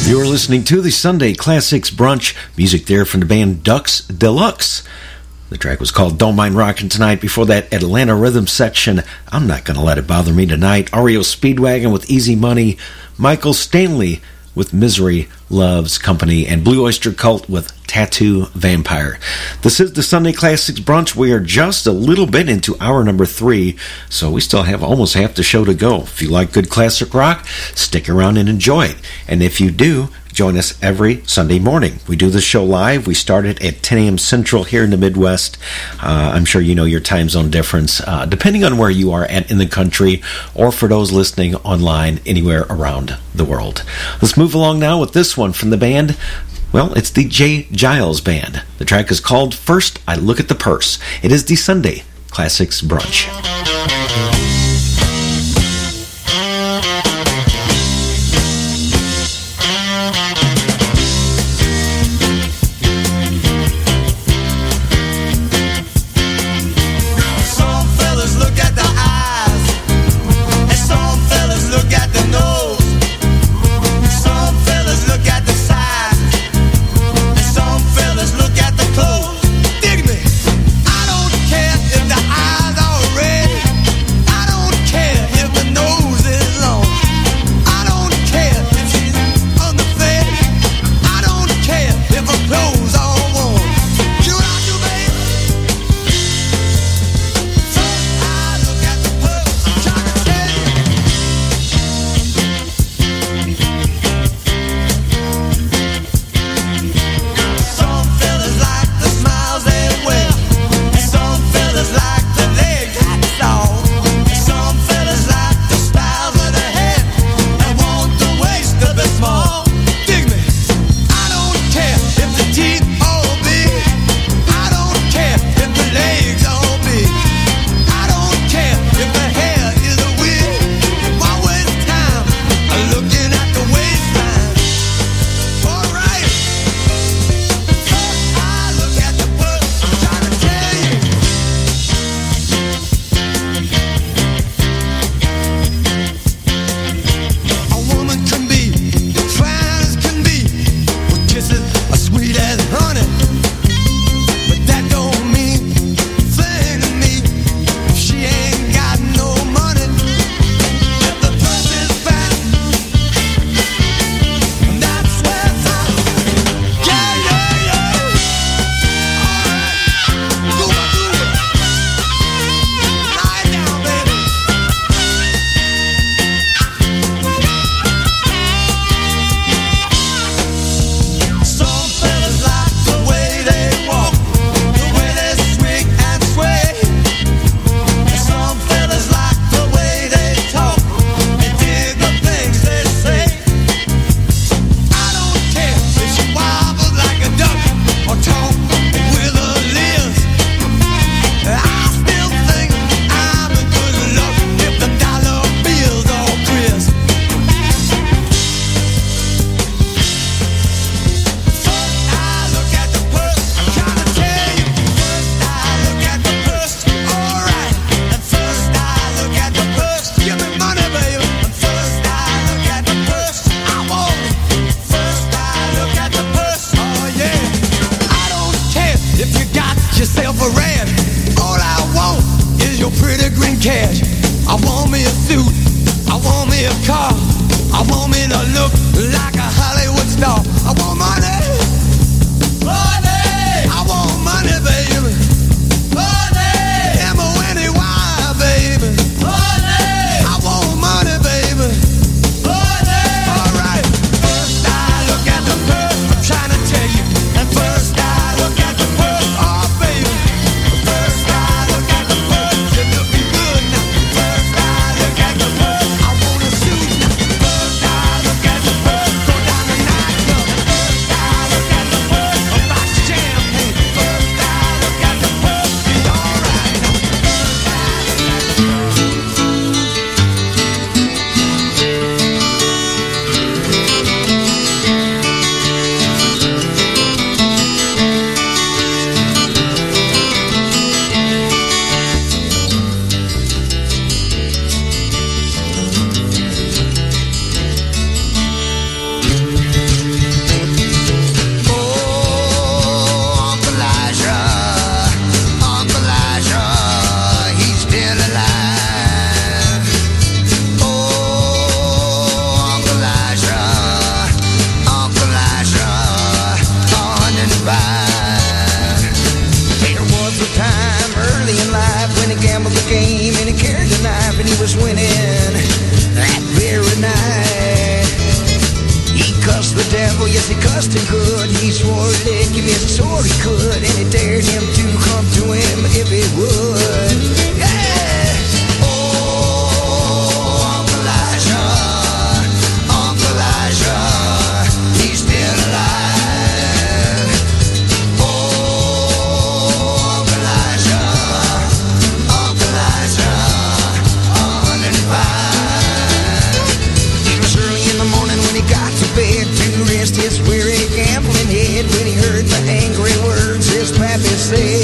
You're listening to the Sunday Classics Brunch. Music there from the band Ducks Deluxe. The track was called Don't Mind Rockin' Tonight. Before that, Atlanta Rhythm Section, I'm Not Gonna Let It Bother Me Tonight. REO Speedwagon with Easy Money. Michael Stanley with Misery Loves Company. And Blue Oyster Cult with Tattoo Vampire. This is the Sunday Classics Brunch. We are just a little bit into hour number 3, so we still have almost half the show to go. If you like good classic rock, stick around and enjoy it. And if you do, join us every Sunday morning. We do this show live. We start it at 10 a.m. Central here in the Midwest. I'm sure you know your time zone difference, depending on where you are at in the country, or for those listening online anywhere around the world. Let's move along now with this one from the band. Well, it's the J. Giles Band. The track is called First I Look at the Purse. It is the Sunday Classics Brunch. could, and he dared him to come to him if he would. Yeah! Oh, Uncle Elijah, he's still alive. Oh, Uncle Elijah, 105. It was early in the morning when he got to bed to rest his weary gambling head when he heard the angry words his pappy said.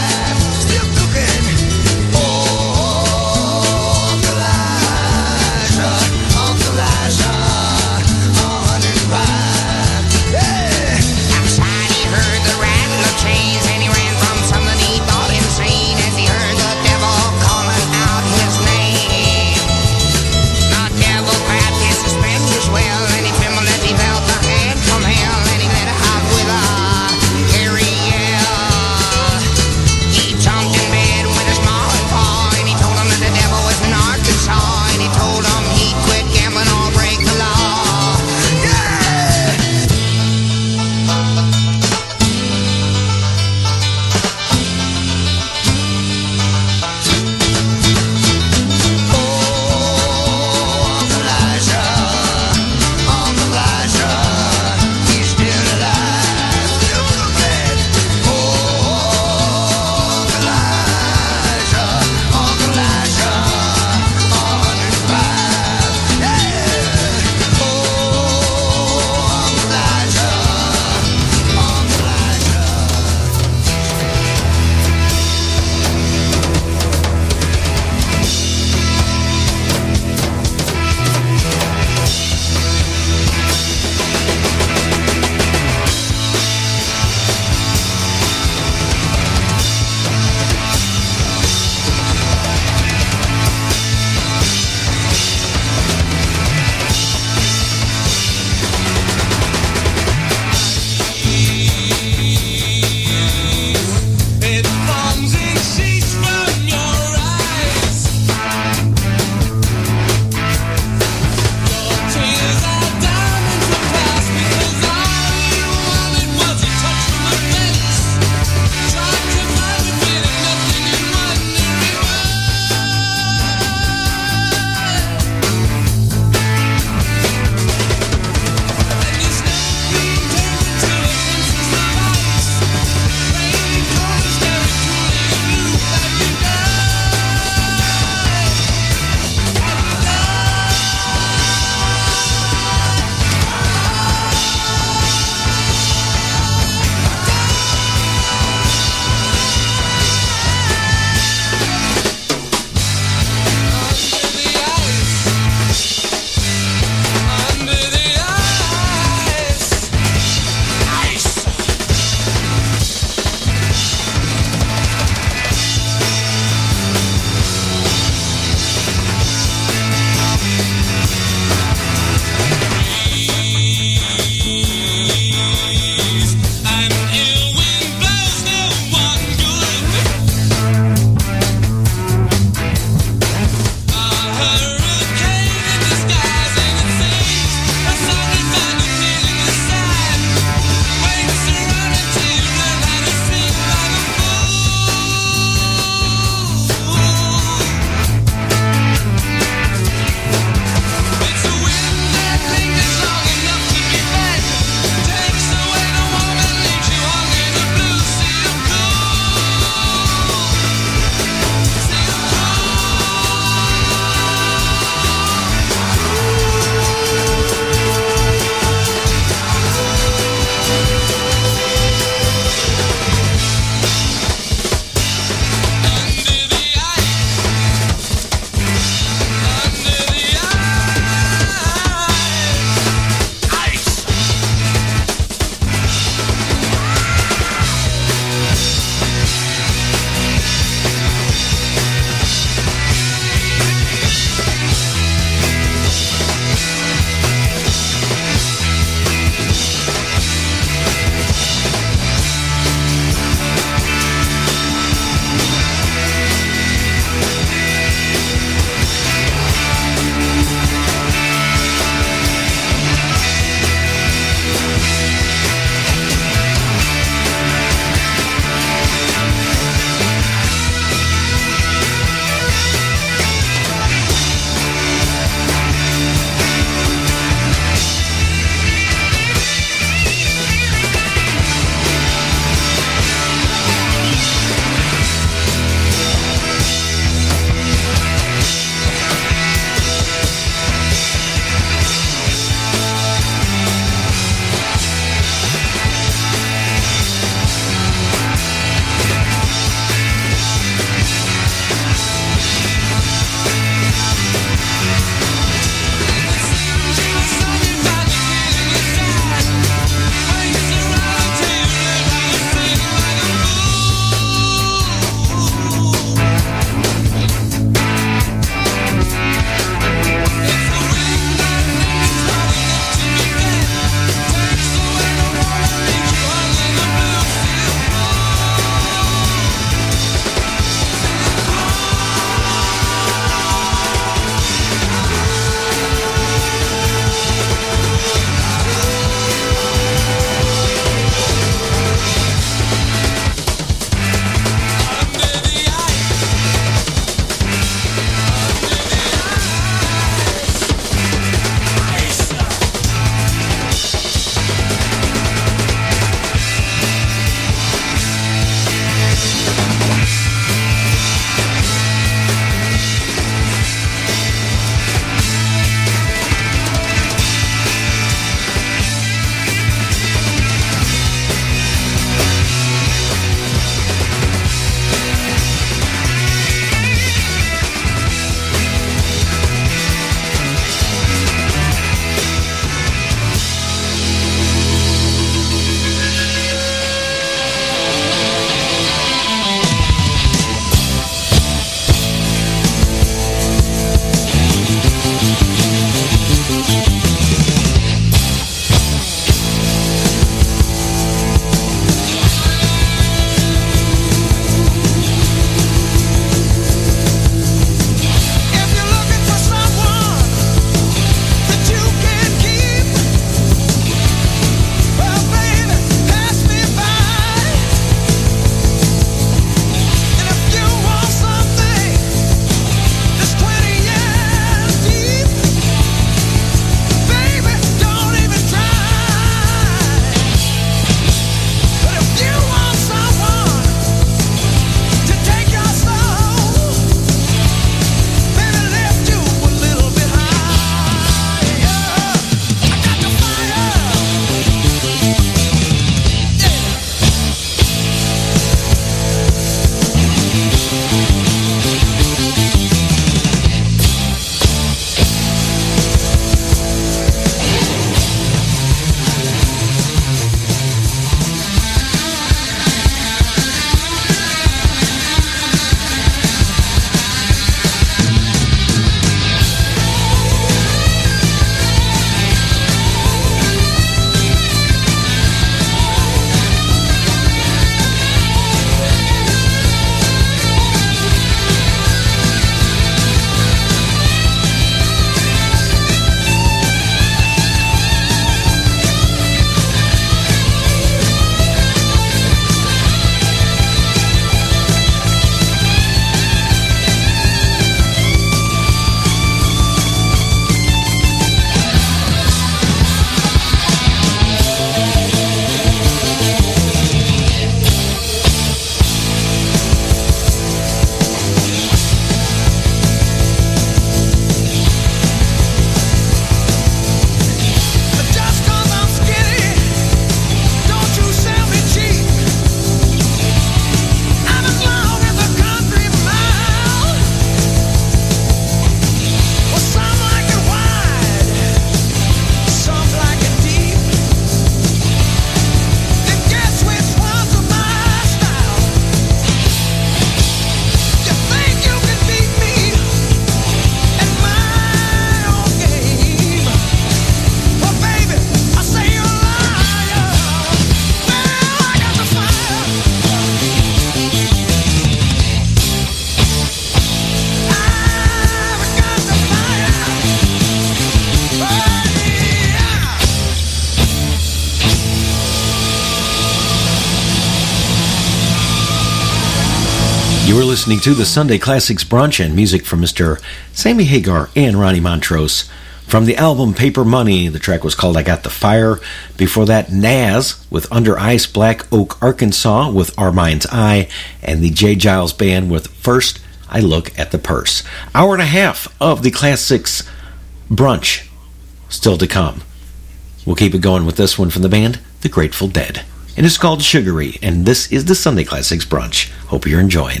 We're listening to the Sunday Classics Brunch and music from Mr. Sammy Hagar and Ronnie Montrose. From the album Paper Money, the track was called I Got the Fire. Before that, Nas with Under Ice, Black Oak, Arkansas with Our Mind's Eye, and the J. Giles Band with First I Look at the Purse. Hour and a half of the Classics Brunch still to come. We'll keep it going with this one from the band, The Grateful Dead. And it's called Sugary, and this is the Sunday Classics Brunch. Hope you're enjoying.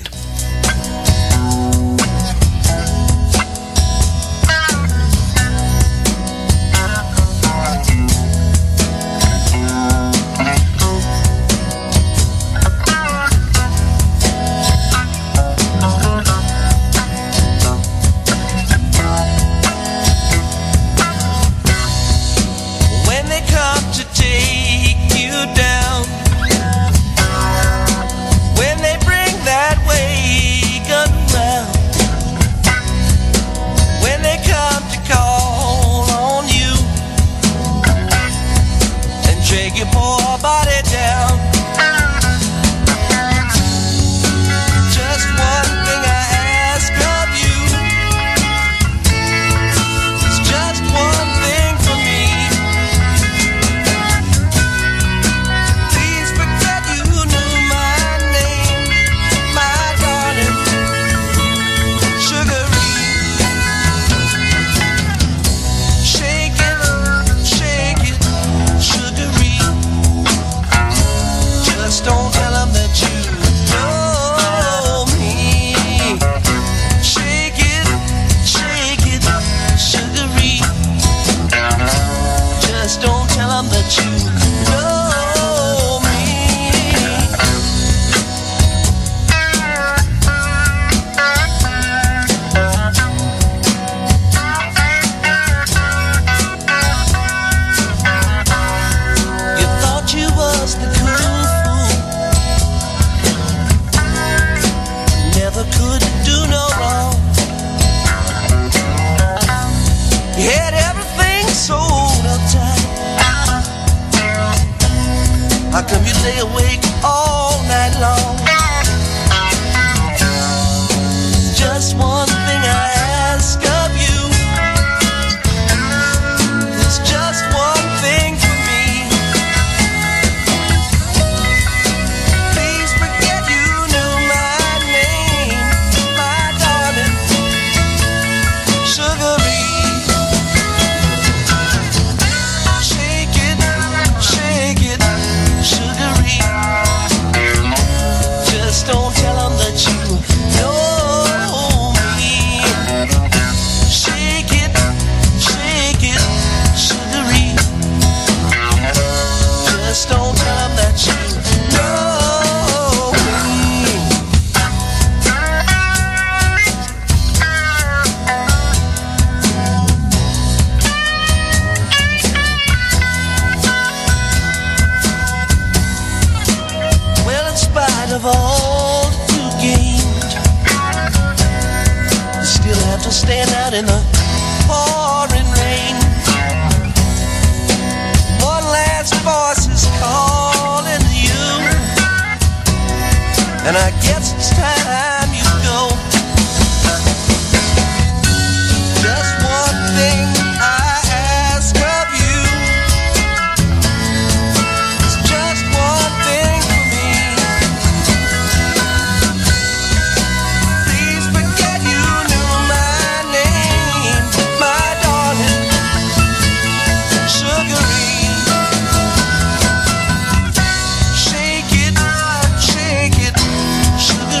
Sugar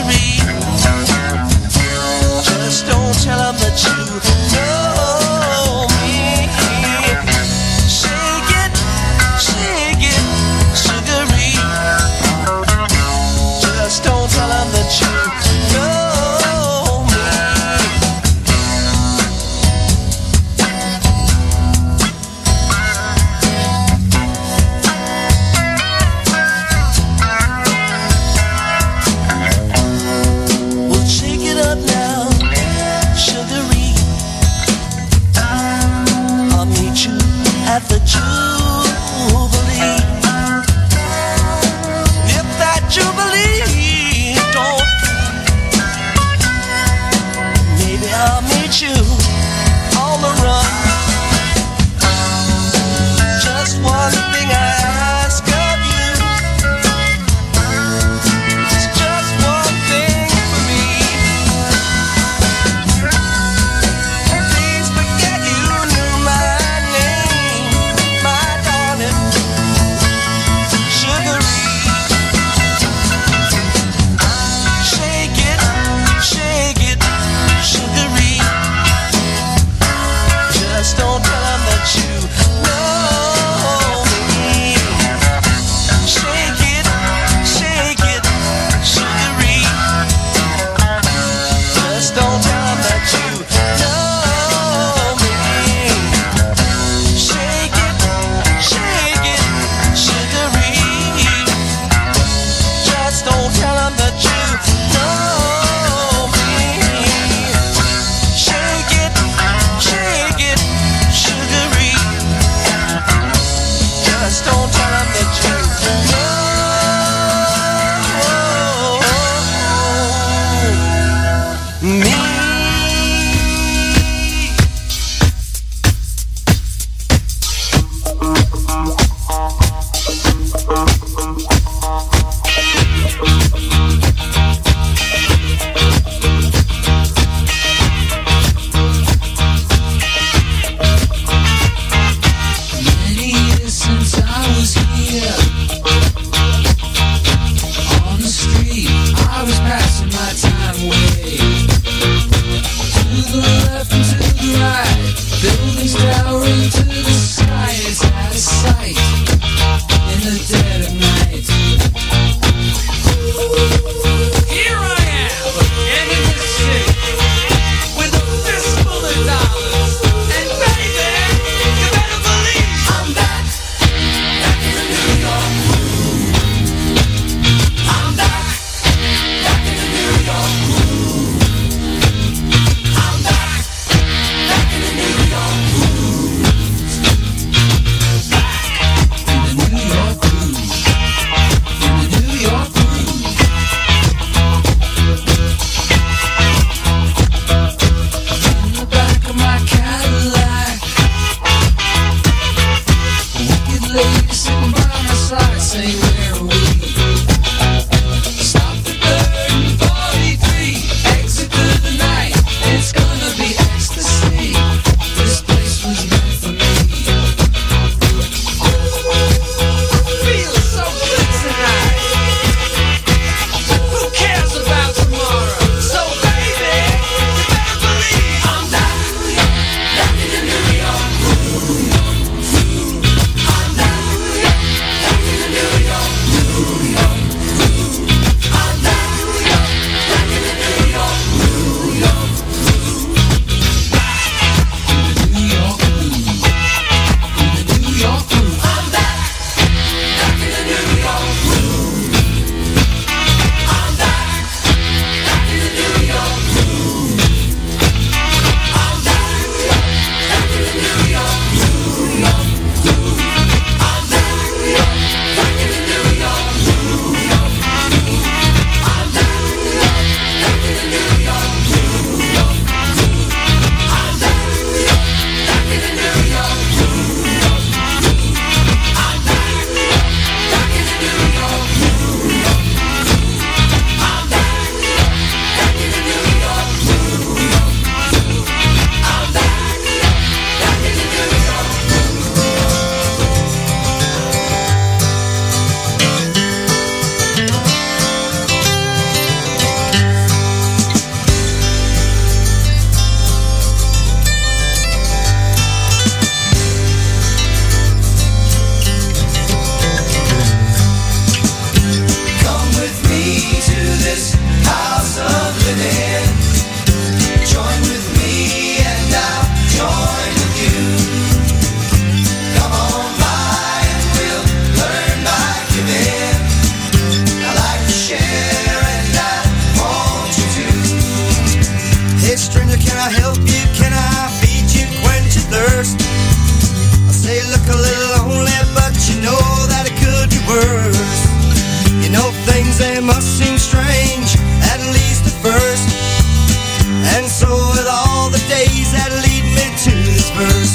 I help you? Can I feed you, quench your thirst? I say you look a little lonely, but you know that it could be worse. You know things, they must seem strange, at least at first. And so with all the days that lead me to this verse,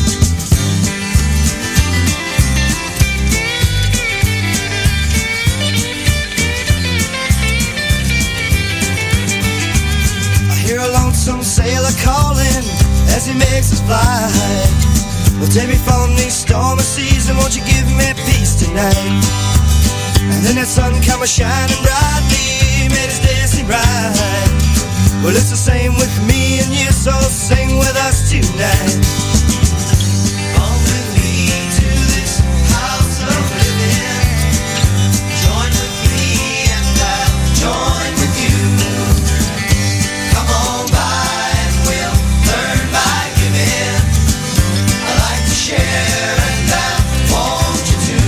I hear a lonesome sailor calling as he makes his flight. Well, take me from these stormy seas, and won't you give me peace tonight? And then that sun come a-shining brightly, made his day seem bright. Well, it's the same with me and you, so sing with us tonight. Come with me to this house of living. Join with me and I'll join with you. Come on by and we'll learn by giving. I like to share and I want you to.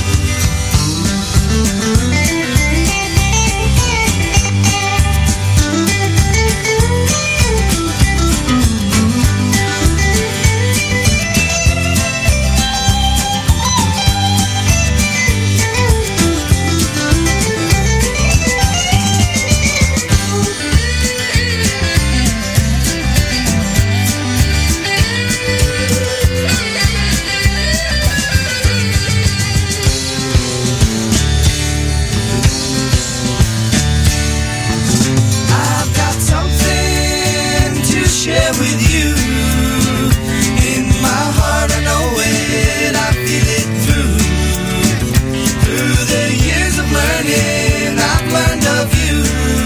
With you in my heart, I know it, I feel it through the years of learning. I've learned of you.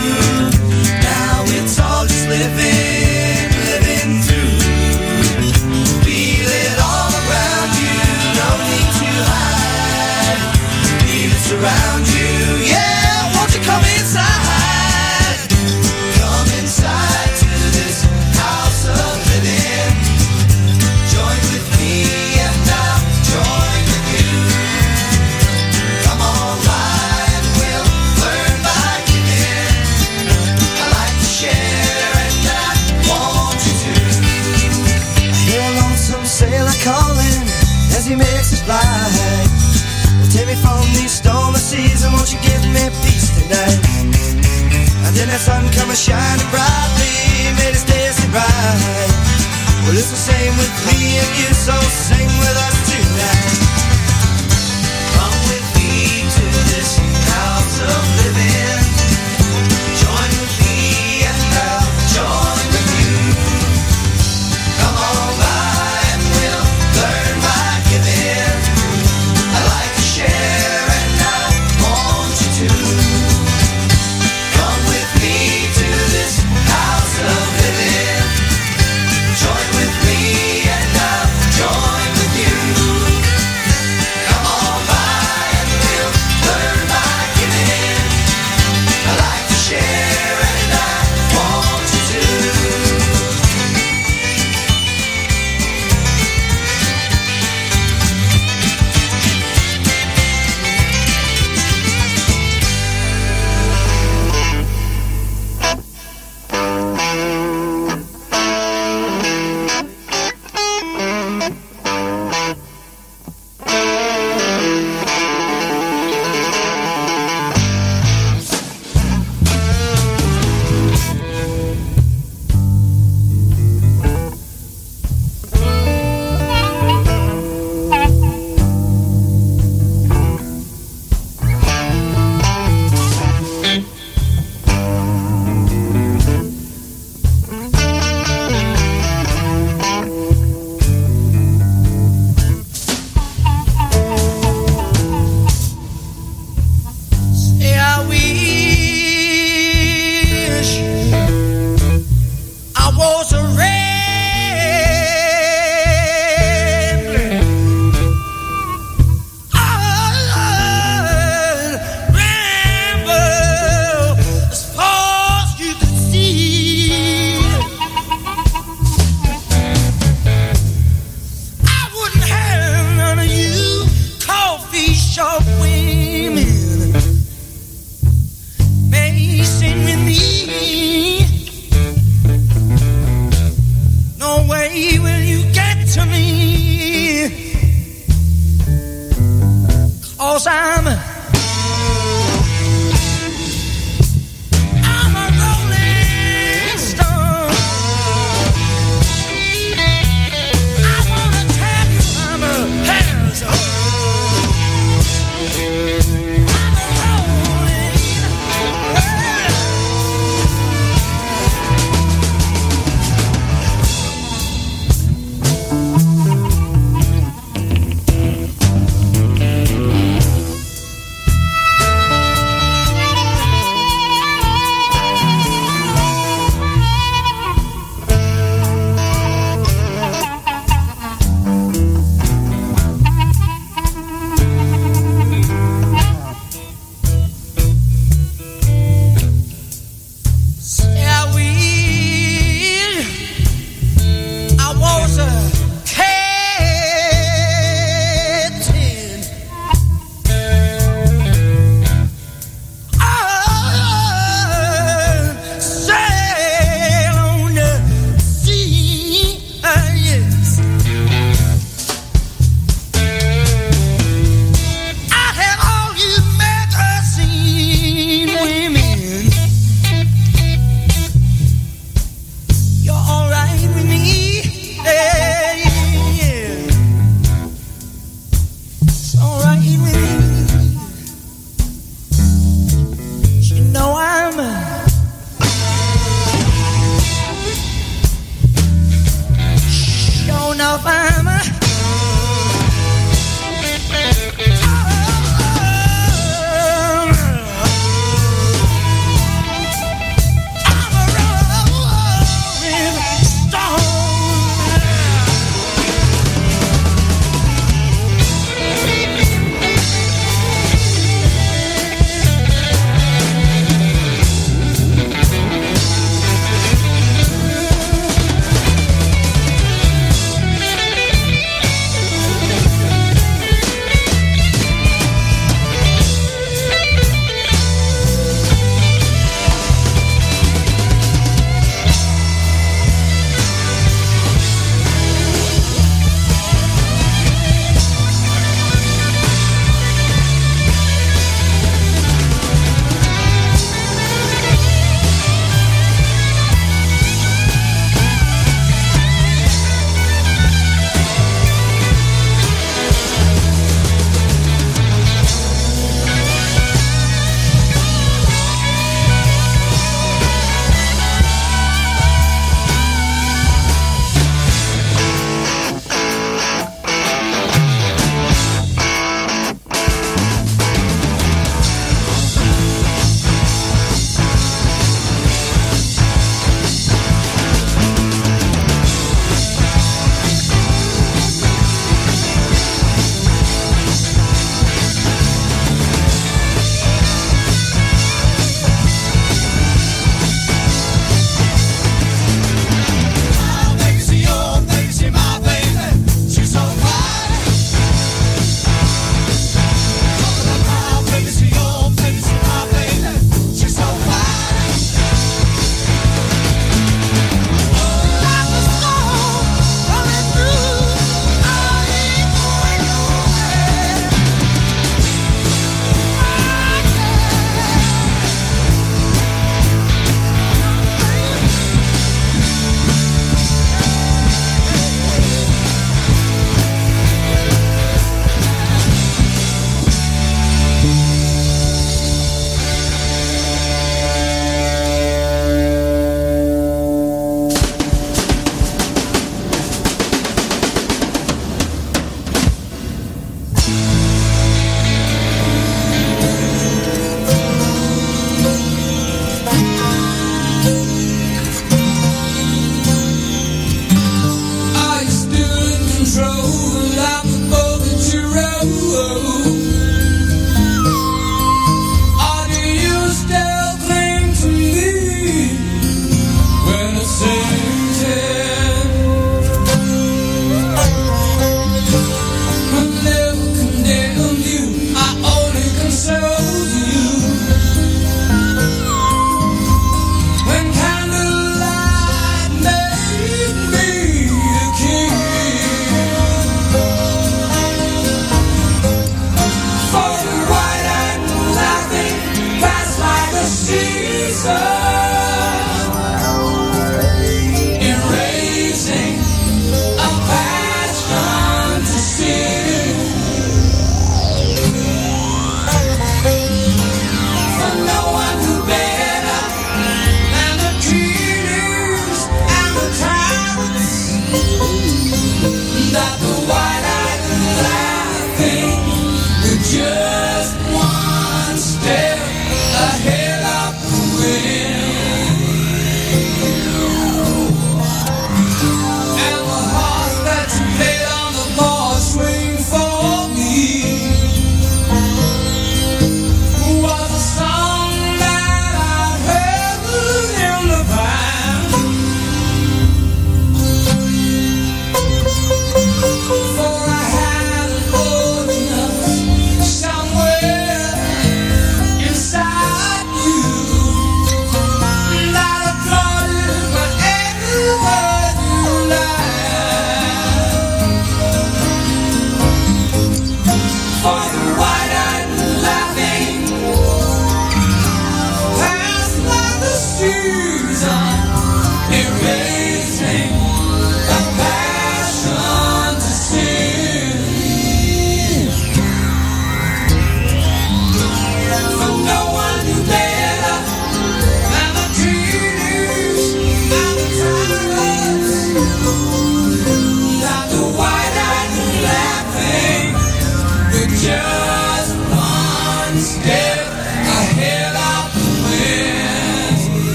Now it's all just living through. Feel it all around you, no need to hide. Feel it surround you, yeah. Won't you come inside? Come inside to this house of living. Join with me and I'll join with you. Come on by and we'll learn by giving. I like to share and I want you to. I hear a lonesome sailor calling as he makes his flight. Well, take me from these stormy seas, and won't you give me peace tonight? And then that sun come a-shining brightly, made his day seem bright. Well, it's the same with me and you, so sing with us tonight. Come with me to this house of living. Join with me and I'll join with you. Come on by and we'll learn by giving. I like to share and I want you to. Come with me to this house of living. Join with me and I'll join with you. Come on by and we'll learn by giving. I like to share and I want you to. 'cause I'm a rolling stone. I wanna tell you I'm a hands on.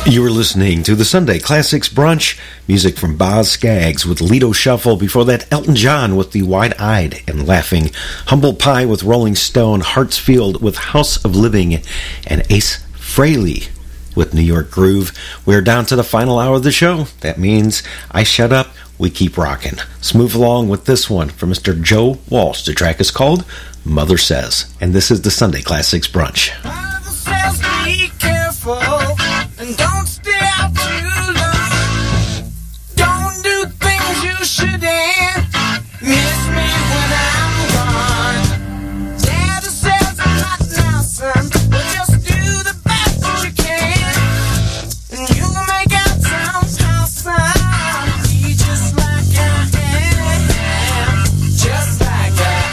You were listening to the Sunday Classics Brunch, music from Boz Scaggs with Lido Shuffle. Before that, Elton John with the Wide-Eyed and Laughing, Humble Pie with Rolling Stone, Hartsfield with House of Living, and Ace Frehley with New York Groove. We're down to the final hour of the show. That means I shut up, we keep rocking. Let's move along with this one from Mr. Joe Walsh. The track is called Mother Says, and this is the Sunday Classics Brunch. Mother says be careful and don't stay out too long. Don't do things you shouldn't. Miss me when I'm gone. Daddy says I'm not now, son, but just do the best that you can, and you'll make out somehow, son. Be just like I am, just like I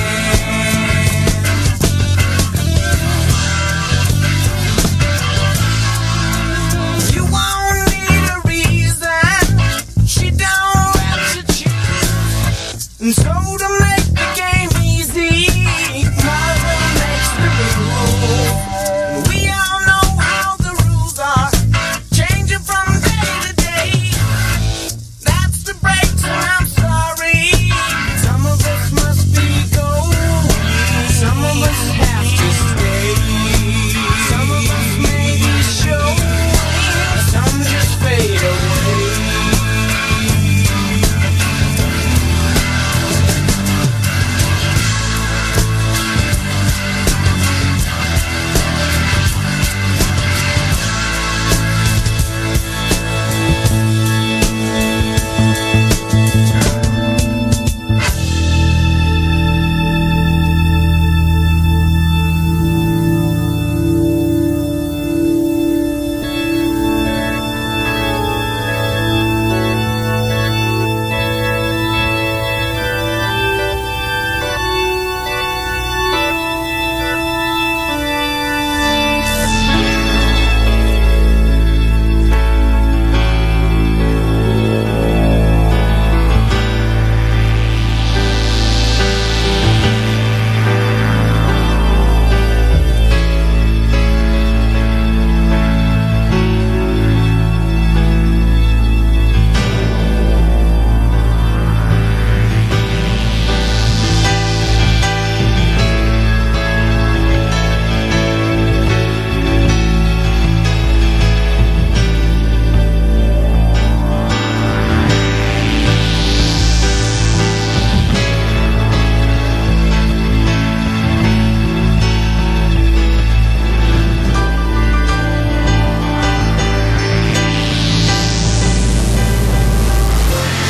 am. You won't need a reason. She don't let you choose. And so